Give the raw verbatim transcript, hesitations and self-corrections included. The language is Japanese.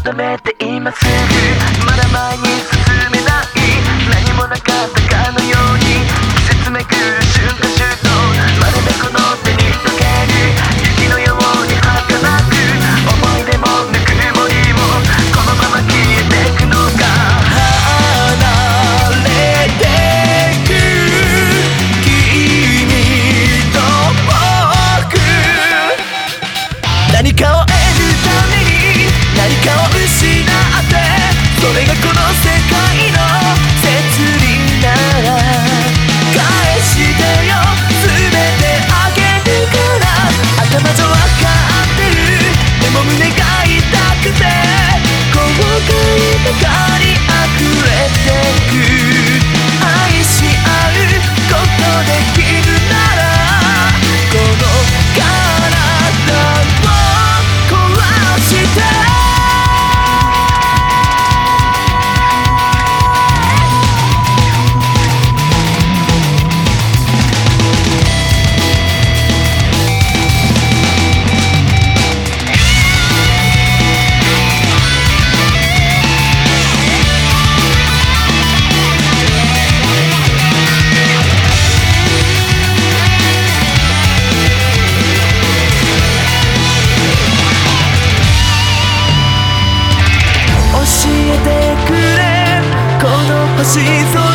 求めて今すぐまだ前に進めない何もなかったかのように季節めくる瞬間瞬間まるでこの手に溶ける雪のように儚く思い出もぬくもりもこのまま消えてくのか離れてく君と僕何かを得るために何かを失ってそれがこの世界の摂理なら返してよ全てあげるから頭じゃわかってるでも胸が痛くて後悔ばかり溢れてく愛し合うことできるならこの体を壊して教えてくれこの星空